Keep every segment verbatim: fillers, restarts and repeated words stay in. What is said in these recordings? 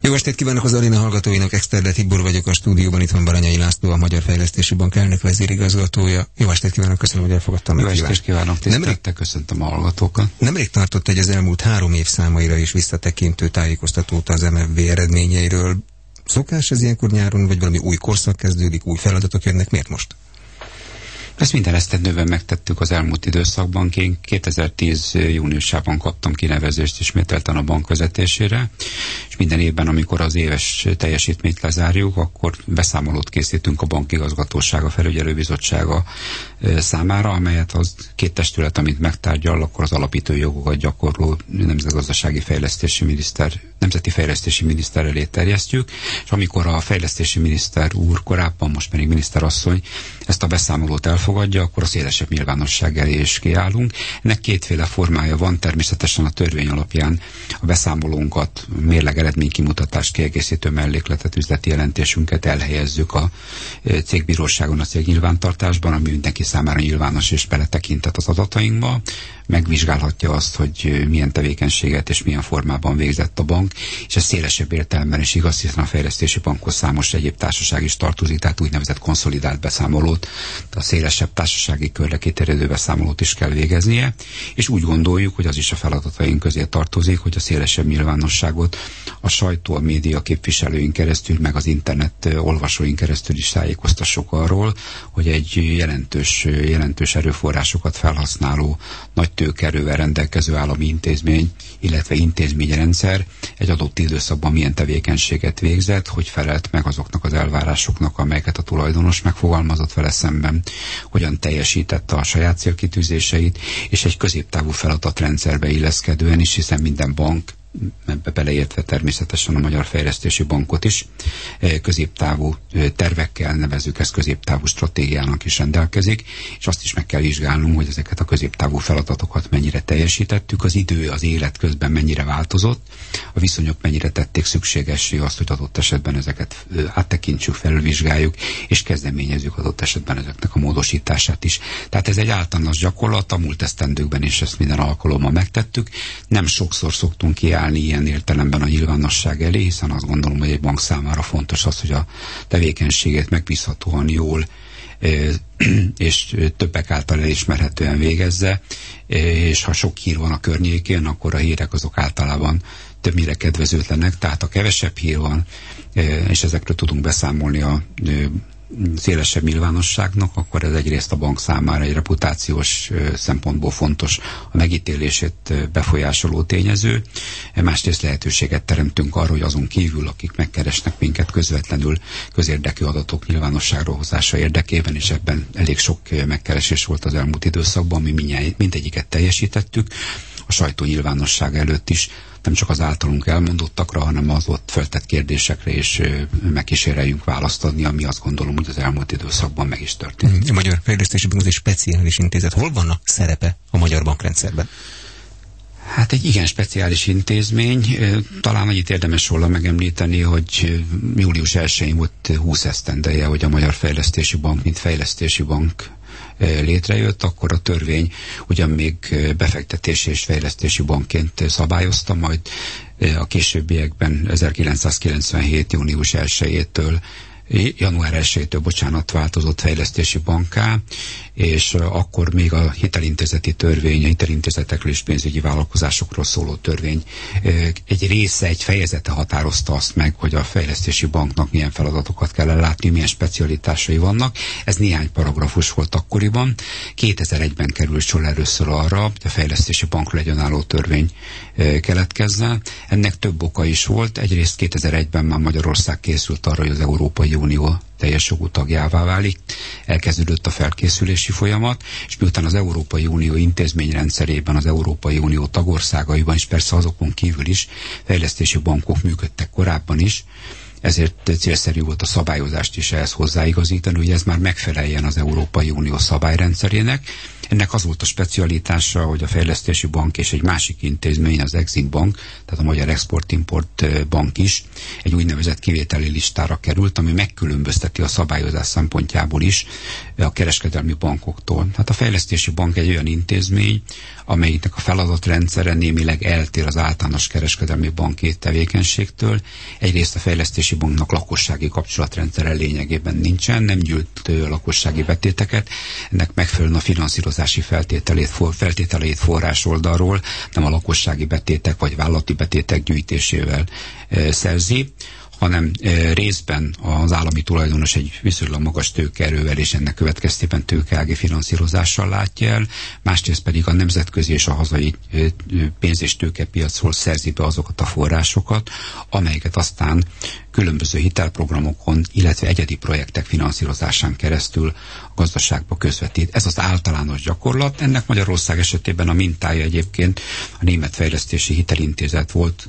Jó estét kívánok az aréna hallgatóinak, Exterde Tibor vagyok a stúdióban, itt van Baranyai László, a Magyar Fejlesztési Bank elnök vezérigazgatója. Jó estét kívánok, köszönöm, hogy elfogadtam. Jó estét kívánok, tisztelettel köszöntöm a hallgatókat. Nemrég tartott egy az elmúlt három év számaira is visszatekintő tájékoztatót az em ef bé eredményeiről. Szokás ez ilyenkor nyáron, vagy valami új korszak kezdődik, új feladatok jönnek, miért most? Ezt minden esztendőben megtettük az elmúlt időszakban. Én kétezer-tíz júniusában kaptam kinevezést ismételten a bank vezetésére, és minden évben, amikor az éves teljesítményt lezárjuk, akkor beszámolót készítünk a bank igazgatósága, felügyelőbizottsága számára, amelyet az két testület, amit megtárgyal, akkor az alapító jogokat gyakorló nemzetgazdasági fejlesztési miniszter, nemzeti fejlesztési miniszter elé terjesztjük, és amikor a fejlesztési miniszter úr korábban, most pedig miniszterasszony ezt a beszámolót elfogadja, akkor a szélesebb nyilvánosság elé is kiállunk. Ennek kétféle formája van, természetesen a törvény alapján a beszámolónkat, mérleg eredménykimutatást kiegészítő mellékletet, üzleti jelentésünket elhelyezzük a cégbíróságon, a cégnyilvántartásban, ami mindenki számára nyilvános és beletekintett az adatainkba, megvizsgálhatja azt, hogy milyen tevékenységet és milyen formában végzett a bank, és ez szélesebb értelemben is igaz, hiszen a fejlesztési bankhoz számos egyéb társaság is tartozik, tehát úgynevezett konszolidált beszámolót, a szélesebb társasági körre kiterjedő beszámolót is kell végeznie, és úgy gondoljuk, hogy az is a feladataink közé tartozik, hogy a szélesebb nyilvánosságot a sajtó, a média képviselőink keresztül, meg az internet olvasóink keresztül is tájékoztassuk arról, hogy egy jelentős, jelentős erőforrásokat felhasználó, nagy tőkerővel rendelkező állami intézmény, illetve intézményrendszer egy adott időszakban milyen tevékenységet végzett, hogy felelt meg azoknak az elvárásoknak, amelyeket a tulajdonos megfogalmazott vele szemben, hogyan teljesítette a saját célkitűzéseit, és egy középtávú feladatrendszerbe illeszkedően is, hiszen minden bank, ebbe beleértve természetesen a Magyar Fejlesztési Bankot is, középtávú tervekkel, nevezzük ezt középtávú stratégiának is rendelkezik, és azt is meg kell vizsgálnunk, hogy ezeket a középtávú feladatokat mennyire teljesítettük, az idő, az élet közben mennyire változott, a viszonyok mennyire tették szükségessé azt, hogy adott esetben ezeket áttekintsük, felülvizsgáljuk, és kezdeményezzük adott esetben ezeknek a módosítását is. Tehát ez egy általános gyakorlat, a múlt esztendőkben is ezt minden alkalommal megtettük, nem sokszor szoktunk kiállni ilyen értelemben a nyilvánosság elé, hiszen azt gondolom, hogy egy bank számára fontos az, hogy a tevékenységét megbízhatóan jól és többek által elismerhetően végezze, és ha sok hír van a környékén, akkor a hírek azok általában többnyire kedvezőtlenek, tehát ha kevesebb hír van, és ezekről tudunk beszámolni a szélesebb nyilvánosságnak, akkor ez egyrészt a bank számára egy reputációs szempontból fontos, a megítélését befolyásoló tényező, másrészt lehetőséget teremtünk arra, hogy azon kívül, akik megkeresnek minket közvetlenül közérdekű adatok nyilvánosságra hozása érdekében, és ebben elég sok megkeresés volt az elmúlt időszakban, mi mindegyiket teljesítettük, a sajtó nyilvánosság előtt is, nem csak az általunk elmondottakra, hanem az ott feltett kérdésekre is megkíséreljünk választ adni, ami azt gondolom, hogy az elmúlt időszakban meg is történt. A Magyar Fejlesztési Bank az egy speciális intézet. Hol van a szerepe a magyar bankrendszerben? Hát egy igen speciális intézmény. Talán annyit érdemes róla megemlíteni, hogy július elsején volt húsz esztendeje, hogy a Magyar Fejlesztési Bank, mint fejlesztési bank létrejött, akkor a törvény ugyan még befektetési és fejlesztési bankként szabályozta, majd a későbbiekben ezerkilencszázkilencvenhét. június elsejétől január elsejétől, bocsánat, változott fejlesztési banká, és akkor még a hitelintézeti törvény, a hitelintézetekről és pénzügyi vállalkozásokról szóló törvény egy része, egy fejezete határozta azt meg, hogy a fejlesztési banknak milyen feladatokat kell ellátni, milyen specialitásai vannak. Ez néhány paragrafus volt akkoriban. kétezer-egyben került sor először arra, hogy a fejlesztési bankról egyonálló törvény keletkezzen. Ennek több oka is volt. Egyrészt kétezer-egyben már Magyarország készült arra, hogy az Európai Unió teljes jogú tagjává válik. Elkezdődött a felkészülési folyamat, és miután az Európai Unió intézményrendszerében, az Európai Unió tagországaiban, és persze azokon kívül is fejlesztési bankok működtek korábban is, ezért célszerű volt a szabályozást is ehhez hozzáigazítani, hogy ez már megfeleljen az Európai Unió szabályrendszerének, Ennek az volt a specialitása, hogy a Fejlesztési Bank és egy másik intézmény, az Exim Bank, tehát a Magyar Export-Import Bank is egy úgynevezett kivételi listára került, ami megkülönbözteti a szabályozás szempontjából is a kereskedelmi bankoktól. Hát a Fejlesztési Bank egy olyan intézmény, amelyiknek a feladatrendszere némileg eltér az általános kereskedelmi banki tevékenységtől. Egyrészt a Fejlesztési Banknak lakossági kapcsolatrendszere lényegében nincsen, nem gyűjt lakossági betéteket, ennek megfelelően a finanszírozási feltételét, for, feltételeit forrás oldalról nem a lakossági betétek vagy vállalati betétek gyűjtésével e, szerzi, hanem e, részben az állami tulajdonos egy viszonylag magas tőkeerővel és ennek következtében tőkeági finanszírozással látja el, másrészt pedig a nemzetközi és a hazai e, pénz- és tőkepiacról szerzi be azokat a forrásokat, amelyeket aztán különböző hitelprogramokon, illetve egyedi projektek finanszírozásán keresztül a gazdaságba közvetít. Ez az általános gyakorlat. Ennek Magyarország esetében a mintája egyébként a Német Fejlesztési Hitelintézet volt,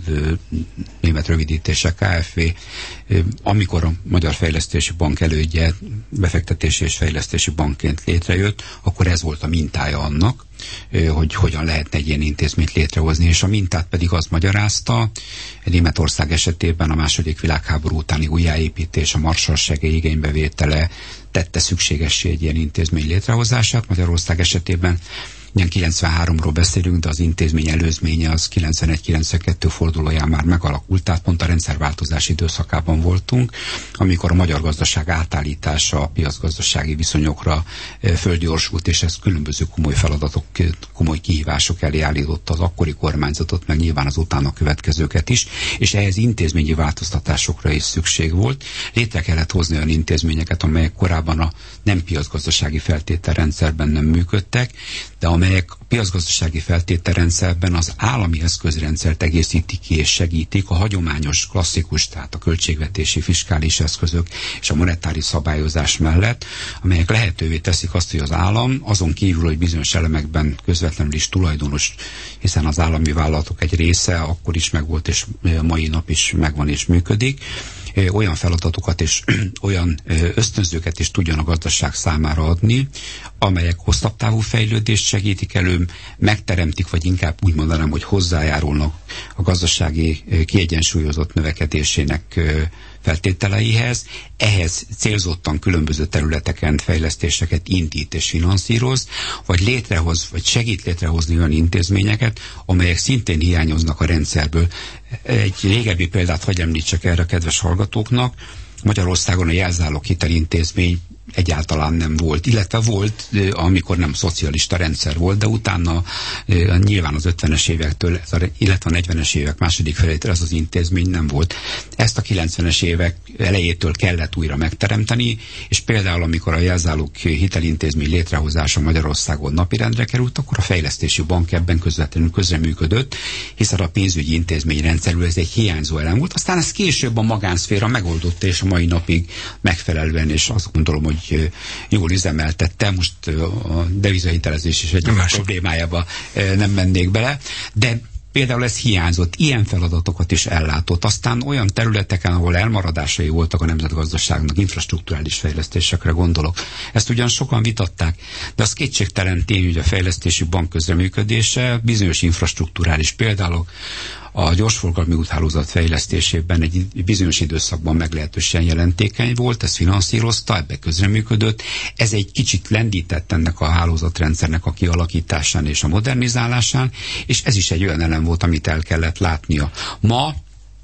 német rövidítése ká ef vé, amikor a Magyar Fejlesztési Bank elődje befektetési és fejlesztési bankként létrejött, akkor ez volt a mintája annak, hogy hogyan lehetne egy ilyen intézményt létrehozni, és a mintát pedig azt magyarázta, Németország esetében a második világháború utáni újjáépítés, a Marshall segély igénybevétele tette szükségessé egy ilyen intézmény létrehozását. Magyarország esetében ilyen kilencvenháromról beszélünk, de az intézmény előzménye az kilencvenegy kilencvenkettő fordulóján már megalakult, tehát pont a rendszerváltozás időszakában voltunk, amikor a magyar gazdaság átállítása a piacgazdasági viszonyokra fölgyorsult, és ez különböző komoly feladatok, komoly kihívások elé állította az akkori kormányzatot, meg nyilván az utána következőket is, és ehhez intézményi változtatásokra is szükség volt. Létre kellett hozni olyan intézményeket, amelyek korábban a nem piacgazdasági feltételrendszerben nem működtek, de amelyek a piacgazdasági feltételrendszerben az állami eszközrendszert egészítik ki és segítik a hagyományos, klasszikus, tehát a költségvetési, fiskális eszközök és a monetáris szabályozás mellett, amelyek lehetővé teszik azt, hogy az állam azon kívül, hogy bizonyos elemekben közvetlenül is tulajdonos, hiszen az állami vállalatok egy része akkor is megvolt, és mai nap is megvan és működik, olyan feladatokat és olyan ösztönzőket is tudjon a gazdaság számára adni, amelyek hosszabb távú fejlődést segítik elő, megteremtik, vagy inkább úgy mondanám, hogy hozzájárulnak a gazdasági kiegyensúlyozott növekedésének feltételeihez, ehhez célzottan különböző területeken fejlesztéseket indít és finanszíroz, vagy létrehoz, vagy segít létrehozni olyan intézményeket, amelyek szintén hiányoznak a rendszerből. Egy régebbi példát hadd említsek erre a kedves hallgatóknak. Magyarországon a jelzálog hitelintézmény egyáltalán nem volt, illetve volt, amikor nem szocialista rendszer volt, de utána nyilván az ötvenes évektől, illetve a negyvenes évek második felétől ez az intézmény nem volt. Ezt a kilencvenes évek elejétől kellett újra megteremteni, és például amikor a jelzálog hitelintézmény létrehozása Magyarországon napirendre került, akkor a Fejlesztési Bank ebben közvetlenül közreműködött, hiszen a pénzügyi intézmény rendszerül ez egy hiányzó elem volt. Aztán ez később a magánszféra megoldotta, és a mai napig megfelelően, és azt gondolom, hogy jól üzemeltette, most a devizahitelezés is egy problémájába nem mennék bele, de például ez hiányzott, ilyen feladatokat is ellátott. Aztán olyan területeken, ahol elmaradásai voltak a nemzetgazdaságnak, infrastrukturális fejlesztésekre gondolok. Ezt ugyan sokan vitatták, de az kétségtelen tény, hogy a Fejlesztési Bank közreműködése bizonyos infrastrukturális, például a gyorsforgalmi úthálózat fejlesztésében egy bizonyos időszakban meglehetősen jelentékeny volt, ez finanszírozta, ebbe közreműködött. Ez egy kicsit lendített ennek a hálózatrendszernek a kialakításán és a modernizálásán, és ez is egy olyan elem volt, amit el kellett látnia. Ma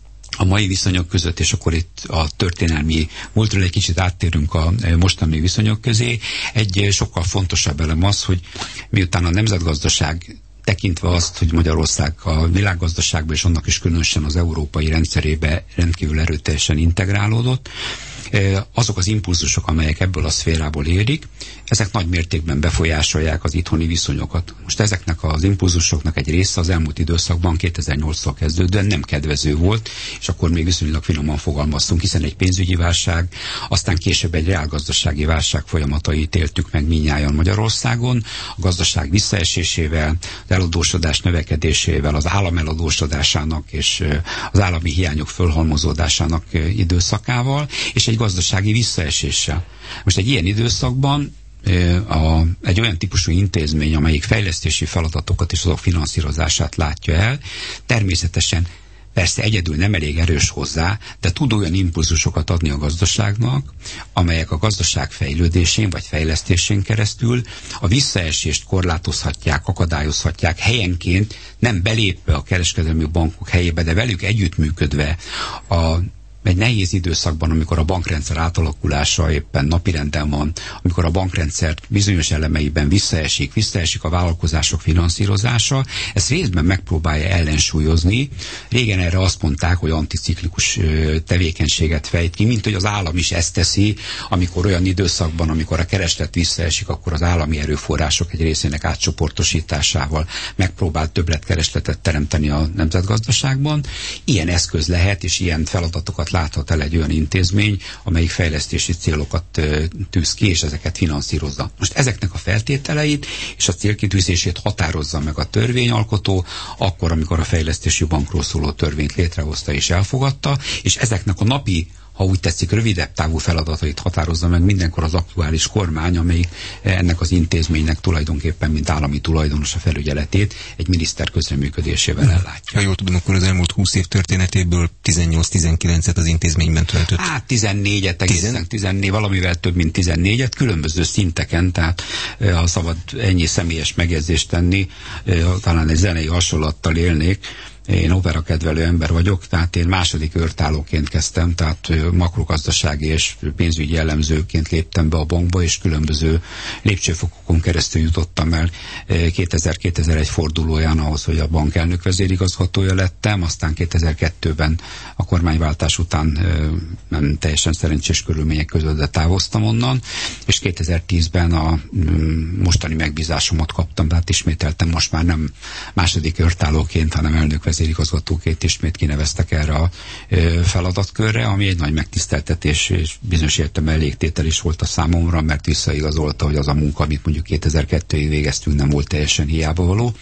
a mai viszonyok között, és akkor itt a történelmi múltról egy kicsit áttérünk a mostani viszonyok közé, egy sokkal fontosabb elem az, hogy miután a nemzetgazdaság tekintve azt, hogy Magyarország a világgazdaságban és annak is különösen az európai rendszerébe rendkívül erőteljesen integrálódott, azok az impulzusok, amelyek ebből a szférából érik, ezek nagy mértékben befolyásolják az itthoni viszonyokat. Most ezeknek az impulzusoknak egy része az elmúlt időszakban kétezer-nyolctól kezdődően nem kedvező volt, és akkor még viszonylag finoman fogalmaztunk, hiszen egy pénzügyi válság, aztán később egy reálgazdasági válság folyamatait éltük meg mindnyájan Magyarországon, a gazdaság visszaesésével, az eladósodás növekedésével, az állam eladósodásának és az állami hiányok fölhalmozódásának időszakával, és egy gazdasági visszaeséssel. Most egy ilyen időszakban a, egy olyan típusú intézmény, amelyik fejlesztési feladatokat és azok finanszírozását látja el, természetesen persze egyedül nem elég erős hozzá, de tud olyan impulzusokat adni a gazdaságnak, amelyek a gazdaság fejlődésén vagy fejlesztésén keresztül a visszaesést korlátozhatják, akadályozhatják helyenként, nem belépve a kereskedelmi bankok helyébe, de velük együttműködve a egy nehéz időszakban, amikor a bankrendszer átalakulása éppen napirenden van, amikor a bankrendszer bizonyos elemeiben visszaesik, visszaesik a vállalkozások finanszírozása, ezt részben megpróbálja ellensúlyozni. Régen erre azt mondták, hogy anticiklikus tevékenységet fejt ki, mint hogy az állam is ezt teszi, amikor olyan időszakban, amikor a kereslet visszaesik, akkor az állami erőforrások egy részének átcsoportosításával megpróbál többletkeresletet teremteni a nemzetgazdaságban. Ilyen eszköz lehet, és ilyen feladatokat láthat el egy olyan intézmény, amelyik fejlesztési célokat tűz ki, és ezeket finanszírozza. Most ezeknek a feltételeit és a célkitűzését határozza meg a törvényalkotó, akkor, amikor a fejlesztési bankról szóló törvényt létrehozta és elfogadta, és ezeknek a napi, ha úgy tetszik, rövidebb távú feladatait határozza meg mindenkor az aktuális kormány, amelyik ennek az intézménynek tulajdonképpen, mint állami tulajdonos a felügyeletét egy miniszter közreműködésével ellátja. Ha jól tudom, akkor az elmúlt húsz év történetéből tizennyolc-tizenkilencet az intézményben töltött. Hát tizennégyet, egészen tizennégy, valamivel több, mint tizennégyet, különböző szinteken, tehát ha szabad ennyi személyes megjegyzést tenni, talán egy zenei hasonlattal élnék. Én operakedvelő ember vagyok, tehát én második őrtállóként kezdtem, tehát makrogazdasági és pénzügyi jellemzőként léptem be a bankba, és különböző lépcsőfokokon keresztül jutottam el kétezer-kétezer-egy fordulóján ahhoz, hogy a bank elnök vezérigazgatója lettem, aztán kétezer-kettőben a kormányváltás után nem teljesen szerencsés körülmények között, de távoztam onnan, és kétezer-tízben a mostani megbízásomat kaptam, tehát ismételtem, most már nem második őrtállóként, hanem elnök vezérigazgatóként ismét kineveztek erre a feladatkörre, ami egy nagy megtiszteltetés és bizonyos értelemben elégtétel is volt a számomra, mert visszaigazolta, hogy az a munka, amit mondjuk kétezer-kettőig végeztünk, nem volt teljesen hiába való.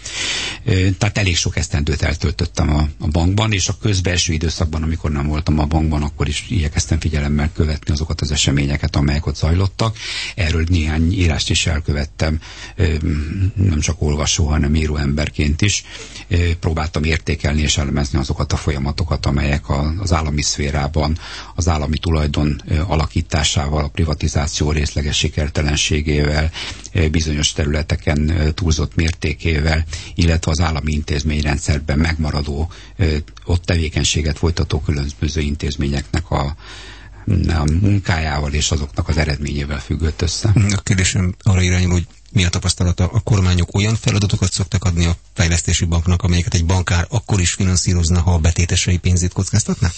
Tehát elég sok esztendőt eltöltöttem a, a bankban, és a közbelső időszakban, amikor nem voltam a bankban, akkor is igyekeztem figyelemmel követni azokat az eseményeket, amelyek ott zajlottak. Erről néhány írást is elkövettem, nem csak olvasó, hanem író emberként is. Próbáltam értékelni és elemezni azokat a folyamatokat, amelyek az állami szférában, az állami tulajdon alakításával, a privatizáció részleges sikertelenségével, bizonyos területeken túlzott mértékével, illetve az állami intézményrendszerben megmaradó, ott tevékenységet folytató különböző intézményeknek a a munkájával és azoknak az eredményével függött össze. A kérdésem arra irányul, hogy mi a tapasztalata? A kormányok olyan feladatokat szoktak adni a fejlesztési banknak, amelyeket egy bankár akkor is finanszírozna, ha a betétesei pénzét kockáztatná?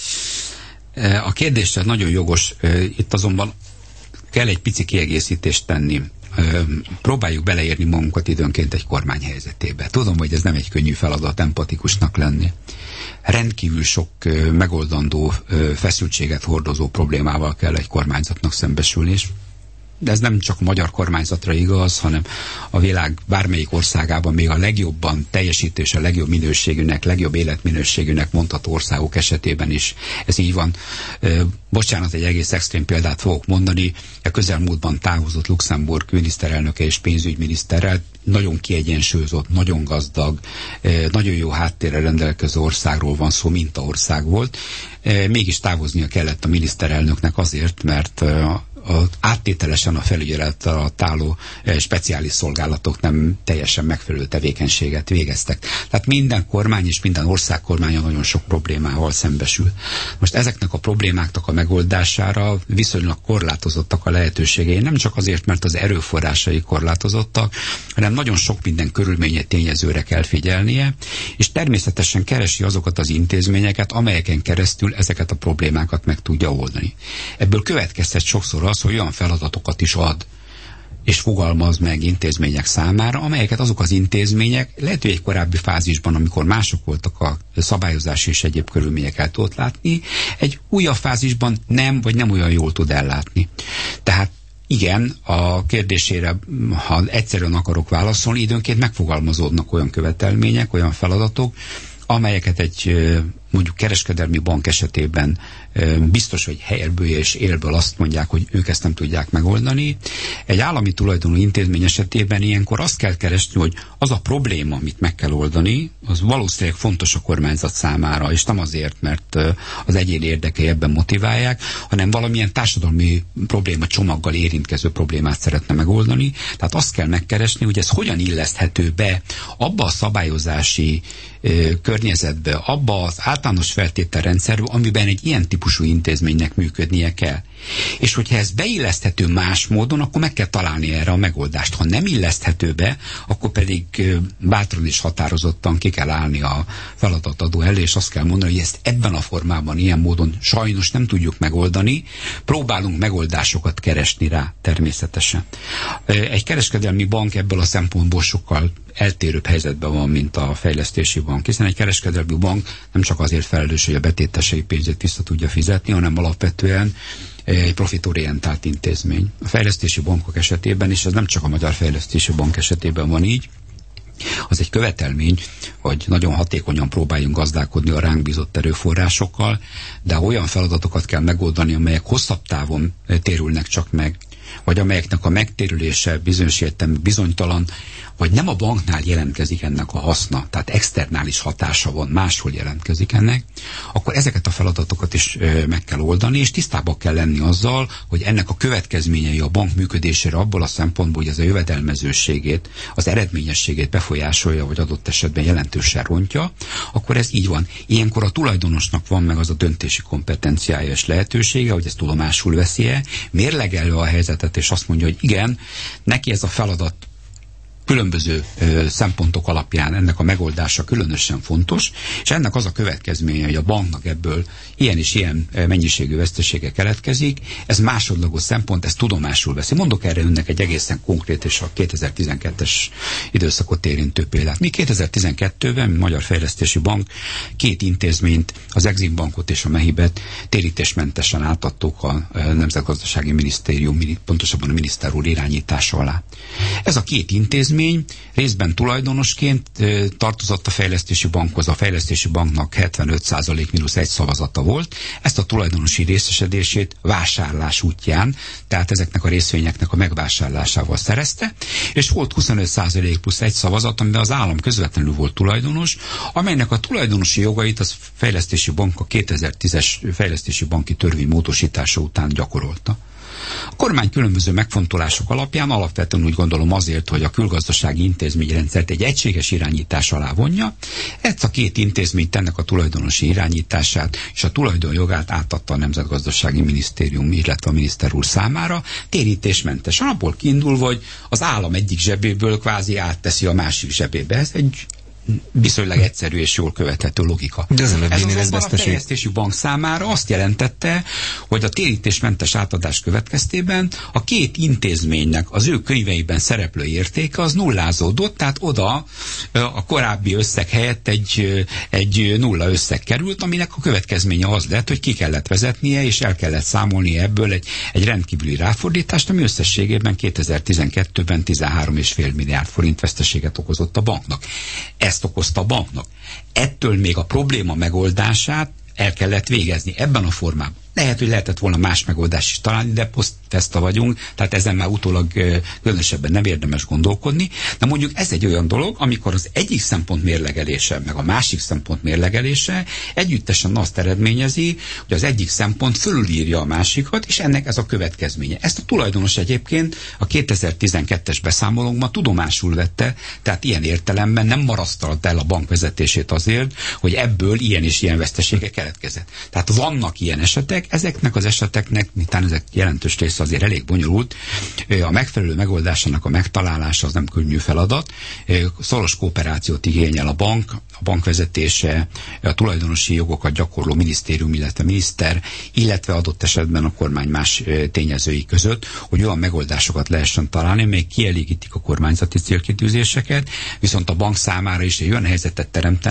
A kérdés nagyon jogos. Itt azonban kell egy pici kiegészítést tenni. Próbáljuk beleérni magunkat időnként egy kormány helyzetébe. Tudom, hogy ez nem egy könnyű feladat empatikusnak lenni. Rendkívül sok megoldandó feszültséget hordozó problémával kell egy kormányzatnak szembesülni, és de ez nem csak a magyar kormányzatra igaz, hanem a világ bármelyik országában még a legjobban teljesítés, a legjobb minőségűnek, legjobb életminőségűnek mondható országok esetében is ez így van. Bocsánat, egy egész extrém példát fogok mondani. A közelmúltban távozott Luxemburg miniszterelnöke és pénzügyminiszterrel nagyon kiegyensúlyozott, nagyon gazdag, nagyon jó háttérre rendelkező országról van szó, mintaország volt. Mégis távoznia kellett a miniszterelnöknek azért, mert a, áttételesen a felügyelet alatt álló e, speciális szolgálatok nem teljesen megfelelő tevékenységet végeztek. Tehát minden kormány és minden ország kormánya nagyon sok problémával szembesül. Most ezeknek a problémáknak a megoldására viszonylag korlátozottak a lehetőségei. Nem csak azért, mert az erőforrásai korlátozottak, hanem nagyon sok minden körülménye tényezőre kell figyelnie, és természetesen keresi azokat az intézményeket, amelyeken keresztül ezeket a problémákat meg tudja oldani. Ebből következhet sokszor az, hogy olyan feladatokat is ad, és fogalmaz meg intézmények számára, amelyeket azok az intézmények lehet, hogy egy korábbi fázisban, amikor mások voltak a szabályozási és egyéb körülmények el tudott látni, egy újabb fázisban nem, vagy nem olyan jól tud ellátni. Tehát igen, a kérdésére, ha egyszerűen akarok válaszolni, időnként megfogalmazódnak olyan követelmények, olyan feladatok, amelyeket egy mondjuk kereskedelmi bank esetében biztos, hogy helyből és élből azt mondják, hogy ők ezt nem tudják megoldani. Egy állami tulajdonú intézmény esetében ilyenkor azt kell keresni, hogy az a probléma, amit meg kell oldani, az valószínűleg fontos a kormányzat számára, és nem azért, mert az egyéni érdekei ebben motiválják, hanem valamilyen társadalmi probléma csomaggal érintkező problémát szeretne megoldani. Tehát azt kell megkeresni, hogy ez hogyan illeszthető be abba a szabályozási környezetbe, abba az általános feltételrendszerbe, amiben egy ilyen típusú intézménynek működnie kell. És hogyha ez beilleszthető más módon, akkor meg kell találni erre a megoldást. Ha nem illeszthető be, akkor pedig bátran és határozottan ki kell állni a feladatadó elé, és azt kell mondani, hogy ezt ebben a formában, ilyen módon sajnos nem tudjuk megoldani, próbálunk megoldásokat keresni rá természetesen. Egy kereskedelmi bank ebből a szempontból sokkal eltérőbb helyzetben van, mint a fejlesztési bank, hiszen egy kereskedelmi bank nem csak azért felelős, hogy a betétesei pénzét vissza tudja fizetni, hanem alapvetően egy profitorientált intézmény. A fejlesztési bankok esetében, és ez nem csak a Magyar Fejlesztési Bank esetében van így, az egy követelmény, hogy nagyon hatékonyan próbáljunk gazdálkodni a ránk bízott erőforrásokkal, de olyan feladatokat kell megoldani, amelyek hosszabb távon térülnek csak meg, vagy amelyeknek a megtérülése bizonyos értelemben bizonytalan, vagy nem a banknál jelentkezik ennek a haszna, tehát externális hatása van, máshol jelentkezik ennek, akkor ezeket a feladatokat is ö, meg kell oldani, és tisztában kell lenni azzal, hogy ennek a következményei a bank működésére abból a szempontból, hogy ez a jövedelmezőségét, az eredményességét befolyásolja, vagy adott esetben jelentősen rontja, akkor ez így van. Ilyenkor a tulajdonosnak van meg az a döntési kompetenciája és lehetősége, hogy ezt tudomásul veszi-e, mérlegelje a helyzetet, és azt mondja, hogy igen, neki ez a feladat különböző ö, szempontok alapján ennek a megoldása különösen fontos, és ennek az a következménye, hogy a banknak ebből ilyen és ilyen mennyiségű vesztesége keletkezik, ez másodlagos szempont, ezt tudomásul veszi. Mondok erre önnek egy egészen konkrét és a kétezer-tizenkettes időszakot érintő példát. Mi kétezer-tizenkettőben, mi Magyar Fejlesztési Bank két intézményt, az Exim Bankot és a Mehibet térítésmentesen átadtuk a Nemzetgazdasági Minisztérium, pontosabban a miniszter úr irányítása alá. Ez a két intézmény részben tulajdonosként e, tartozott a Fejlesztési Bankhoz. A Fejlesztési Banknak hetvenöt százalék mínusz egy szavazata volt. Ezt a tulajdonosi részesedését vásárlás útján, tehát ezeknek a részvényeknek a megvásárlásával szerezte, és volt huszonöt százalék plusz egy szavazat, amiben az állam közvetlenül volt tulajdonos, amelynek a tulajdonosi jogait az Fejlesztési Bank a kétezer-tízes Fejlesztési Banki törvény módosítása után gyakorolta. A kormány különböző megfontolások alapján alapvetően úgy gondolom azért, hogy a külgazdasági intézményrendszert egy egységes irányítás alá vonja, ezt a két intézményt ennek a tulajdonosi irányítását és a tulajdonjogát átadta a Nemzetgazdasági Minisztérium, illetve a miniszter úr számára, térítésmentesen, abból kiindulva, hogy az állam egyik zsebéből kvázi átteszi a másik zsebébe. Ez egy viszonylag egyszerű és jól követhető logika. De ez, ez azonban a Fejlesztési Bank számára azt jelentette, hogy a térítésmentes átadás következtében a két intézménynek az ő könyveiben szereplő értéke az nullázódott, tehát oda a korábbi összeg helyett egy, egy nulla összeg került, aminek a következménye az lett, hogy ki kellett vezetnie, és el kellett számolni ebből egy, egy rendkívüli ráfordítást, ami összességében kétezer-tizenkettőben tizenhárom egész öt milliárd forint veszteséget okozott a banknak. Ezt okozta a banknak. Ettől még a probléma megoldását el kellett végezni ebben a formában. Lehet, hogy lehetett volna más megoldást is találni, de posztteszta vagyunk, tehát ezen már utólag különösebben nem érdemes gondolkodni. De mondjuk ez egy olyan dolog, amikor az egyik szempont mérlegelése, meg a másik szempont mérlegelése együttesen azt eredményezi, hogy az egyik szempont fölülírja a másikat, és ennek ez a következménye. Ezt a tulajdonos egyébként a kétezer-tizenkettes beszámolónkban tudomásul vette, tehát ilyen értelemben nem marasztalta el a bank vezetését azért, hogy ebből ilyen és ilyen vesztesége keletkezett. Tehát vannak ilyen esetek, ezeknek az eseteknek, miután ezek jelentős része azért elég bonyolult, a megfelelő megoldásának a megtalálása az nem könnyű feladat. Szoros kooperációt igényel a bank, a bank vezetése, a tulajdonosi jogokat gyakorló minisztérium, illetve miniszter, illetve adott esetben a kormány más tényezői között, hogy olyan megoldásokat lehessen találni, amelyek kielégítik a kormányzati célkitűzéseket, viszont a bank számára is egy olyan helyzetet teremtenek,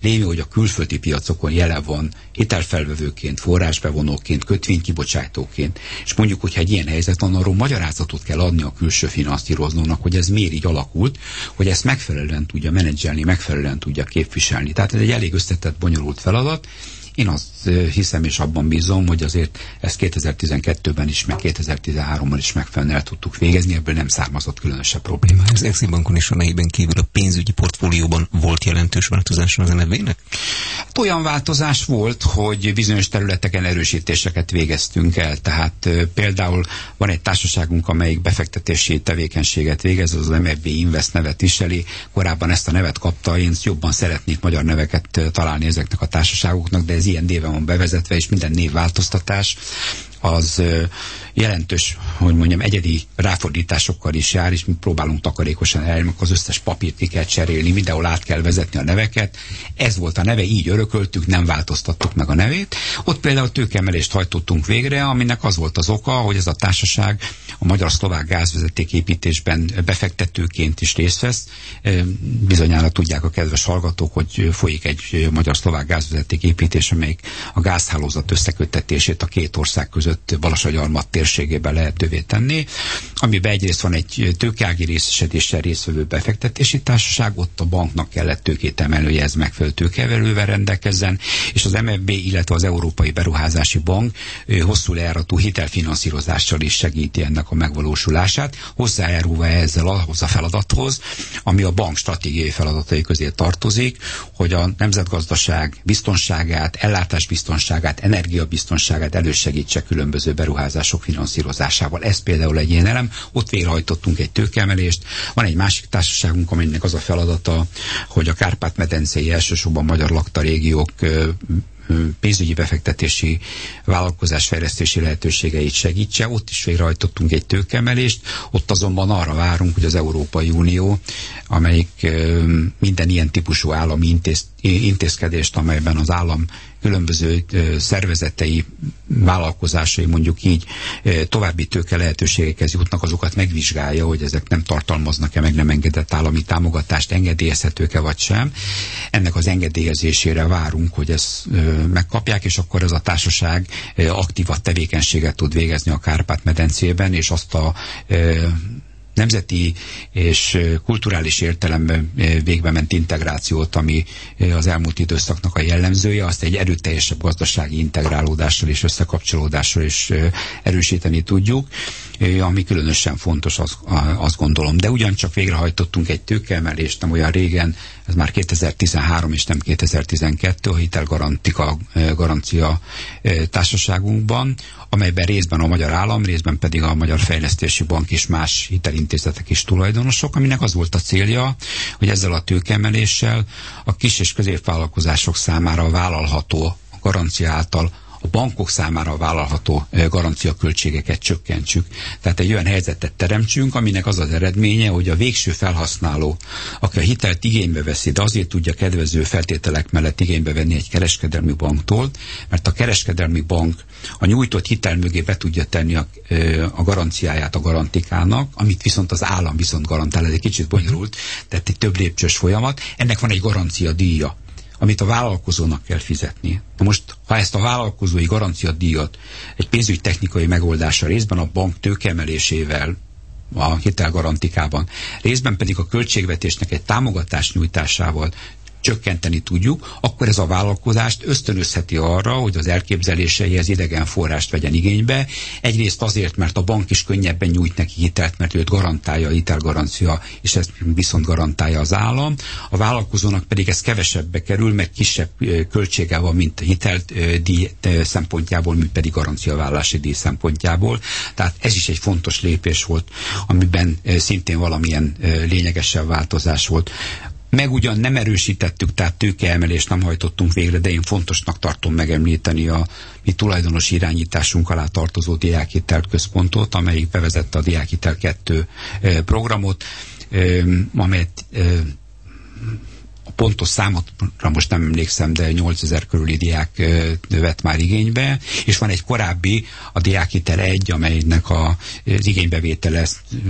lévő, hogy a külföldi piacokon jelen van hitelfelvevőként, forrásbevonóként, kötvénykibocsátóként, és mondjuk, hogyha egy ilyen helyzet van, arról magyarázatot kell adni a külső finanszírozónak, hogy ez miért így alakult, hogy ezt megfelelően tudja menedzselni, megfelelően tudja képviselni. Tehát ez egy elég összetett, bonyolult feladat. Én azt hiszem és abban bízom, hogy azért ezt kétezer-tizenkettőben is, meg kétezer-tizenháromban is megfelelően el tudtuk végezni, ebből nem származott különösebb probléma. Az Exim Bankon és a nejében kívül a pénzügyi portfólióban volt jelentős változás az em ef bé-nek? Hát olyan változás volt, hogy bizonyos területeken erősítéseket végeztünk el. Tehát e, például van egy társaságunk, amelyik befektetési tevékenységet végez, az em ef bé Invest nevet viseli. Korábban ezt a nevet kapta, én jobban szeretnék magyar neveket találni ezeknek a társaságoknak, de ez ilyen néven van bevezetve, és minden névváltoztatás az jelentős, hogy mondjam, egyedi ráfordításokkal is jár, és mi próbálunk takarékosan eljönni, az összes papírt ki kell cserélni, mindenhol át kell vezetni a neveket. Ez volt a neve, így örököltük, nem változtattuk meg a nevét. Ott például tőkeemelést hajtottunk végre, aminek az volt az oka, hogy ez a társaság a magyar-szlovák gázvezetéképítésben befektetőként is részt vesz. Bizonyára tudják a kedves hallgatók, hogy folyik egy magyar-szlovák gázvezetéképítés, amelyik a gázhálózat összeköttetését a két ország között Balassagyarmat térségében lehetővé tenni, amiben egyrészt van egy tőkeági részesedéssel résztvevő befektetési társaság, ott a banknak kellett tőkét emelője, ez megfelelő tőkeemelővel rendelkezzen, és az em ef bé, illetve az Európai Beruházási Bank hosszú lejáratú hitelfinanszírozással is segíti ennek a megvalósulását, hozzájárulva ezzel ahhoz a feladathoz, ami a bank stratégiai feladatai közé tartozik, hogy a nemzetgazdaság biztonságát, ellátásbiztonságát, energiabiztonságát elősegítse különböző beruházások finanszírozásával. Ez például egy ilyen elem. Ott végrehajtottunk egy tőkeemelést. Van egy másik társaságunk, aminek az a feladata, hogy a Kárpát-medencei, elsősorban magyar lakta régiók pénzügyi befektetési vállalkozás fejlesztési lehetőségeit segítse. Ott is végrehajtottunk egy tőkeemelést, ott azonban arra várunk, hogy az Európai Unió, amelyik minden ilyen típusú állami intéz, intézkedést, amelyben az állam különböző szervezetei, vállalkozásai mondjuk így további tőke lehetőségekhez jutnak, azokat megvizsgálja, hogy ezek nem tartalmaznak-e meg nem engedett állami támogatást, engedélyezhetők-e vagy sem. Ennek az engedélyezésére várunk, hogy ezt megkapják, és akkor ez a társaság aktívabb tevékenységet tud végezni a Kárpát-medencében, és azt a nemzeti és kulturális értelemben végbe ment integrációt, ami az elmúlt időszaknak a jellemzője, azt egy erőteljesebb gazdasági integrálódással és összekapcsolódással is erősíteni tudjuk, ami különösen fontos, az, azt gondolom. De ugyancsak végrehajtottunk egy tőkeemelést, nem olyan régen, ez már kétezer-tizenhárom és nem kétezer-tizenkettő, a hitelgarantika garancia társaságunkban, amelyben részben a magyar állam, részben pedig a Magyar Fejlesztési Bank és más hitelintézetek is tulajdonosok, aminek az volt a célja, hogy ezzel a tőkeemeléssel a kis és középvállalkozások számára vállalható a garancia által a bankok számára vállalható garanciaköltségeket csökkentsük. Tehát egy olyan helyzetet teremtsünk, aminek az az eredménye, hogy a végső felhasználó, aki a hitelt igénybe veszi, de azért tudja kedvező feltételek mellett igénybe venni egy kereskedelmi banktól, mert a kereskedelmi bank a nyújtott hitel mögé be tudja tenni a, a garanciáját a garantikának, amit viszont az állam viszont garantál. Ez egy kicsit bonyolult, tehát egy több lépcsős folyamat. Ennek van egy garancia díja, amit a vállalkozónak kell fizetni. Na most, ha ezt a vállalkozói garanciadíjat egy pénzügytechnikai megoldással részben a bank tőkeemelésével a hitelgarantikában, részben pedig a költségvetésnek egy támogatás nyújtásával csökkenteni tudjuk, akkor ez a vállalkozást ösztönözheti arra, hogy az elképzeléseihez idegen forrást vegyen igénybe. Egyrészt azért, mert a bank is könnyebben nyújt neki hitelt, mert őt garantálja a hitelgarancia, és ezt viszont garantálja az állam. A vállalkozónak pedig ez kevesebbe kerül, mert kisebb költsége van, mint a hiteldíj szempontjából, mint pedig garanciavállalási díj szempontjából. Tehát ez is egy fontos lépés volt, amiben szintén valamilyen lényegesebb változás volt. Meg ugyan nem erősítettük, tehát tőkeemelést nem hajtottunk végre, de én fontosnak tartom megemlíteni a mi tulajdonos irányításunk alá tartozó Diákhitel Központot, amelyik bevezette a Diákhitel kettő programot, amelyet a pontos számokra most nem emlékszem, de nyolcezer körüli diák vett már igénybe, és van egy korábbi, a Diákhitel egy, amelynek a, az igénybevétele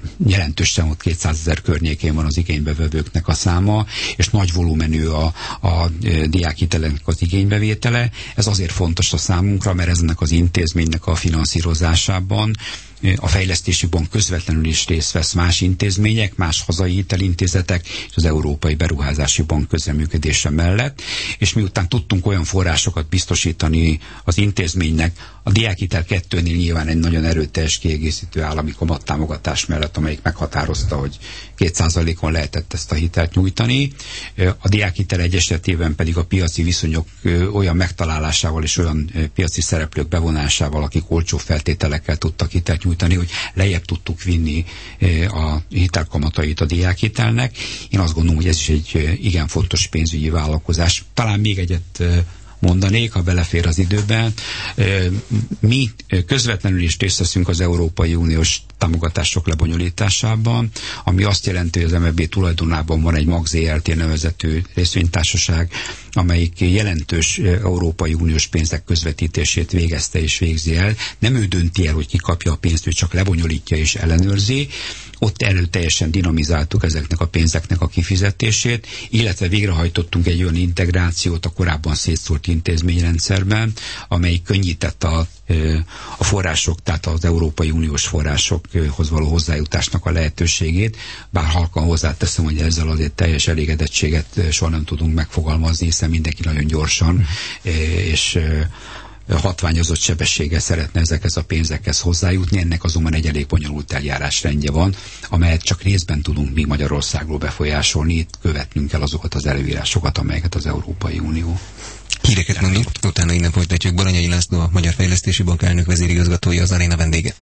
jelentősen ott kétszázezer környékén van az igénybevevőknek a száma, és nagy volumenű a, a diákhiteleknek az igénybevétele. Ez azért fontos a számunkra, mert ennek az intézménynek a finanszírozásában a fejlesztési bank közvetlenül is részt vesz más intézmények, más hazai hitelintézetek és az Európai Beruházási Bank közreműködése mellett, és miután tudtunk olyan forrásokat biztosítani az intézménynek, a diákhitel kettőnél nyilván egy nagyon erőteljes kiegészítő állami kamattámogatás mellett, amelyik meghatározta, hogy két százalékon lehetett ezt a hitelt nyújtani. A diákhitel egy esetében pedig a piaci viszonyok olyan megtalálásával és olyan piaci szereplők bevonásával, akik olcsó feltételekkel tudtak hitelt nyújtani, hogy lejjebb tudtuk vinni a hitelkamatait a diákhitelnek. Én azt gondolom, hogy ez is egy igen fontos pénzügyi vállalkozás. Talán még egyet mondanék, ha belefér az időben. Mi közvetlenül is részt veszünk az Európai Uniós támogatások lebonyolításában, ami azt jelenti, hogy az em e bé tulajdonában van egy MAG Zé er té nevezetű részvénytársaság, amelyik jelentős Európai Uniós pénzek közvetítését végezte és végzi el. Nem ő dönti el, hogy ki kapja a pénzt, ő csak lebonyolítja és ellenőrzi. Ott erőteljesen dinamizáltuk ezeknek a pénzeknek a kifizetését, illetve végrehajtottunk egy olyan integrációt a korábban szétszórt intézményrendszerben, amely könnyített a, a források, tehát az Európai Uniós forrásokhoz való hozzájutásnak a lehetőségét, bár halkan hozzáteszem, hogy ezzel azért teljes elégedettséget soha nem tudunk megfogalmazni, hiszen mindenki nagyon gyorsan és hatványozott sebességgel szeretne ezekhez a pénzekhez hozzájutni, ennek azonban egy elég bonyolult eljárásrendje van, amelyet csak részben tudunk mi Magyarországról befolyásolni, itt követnünk kell azokat az előírásokat, amelyeket az Európai Unió. Híreket mondunk, utána innen folytatjuk. Baranyai László, a Magyar Fejlesztési Bank elnök vezérigazgatója, az aréna vendége.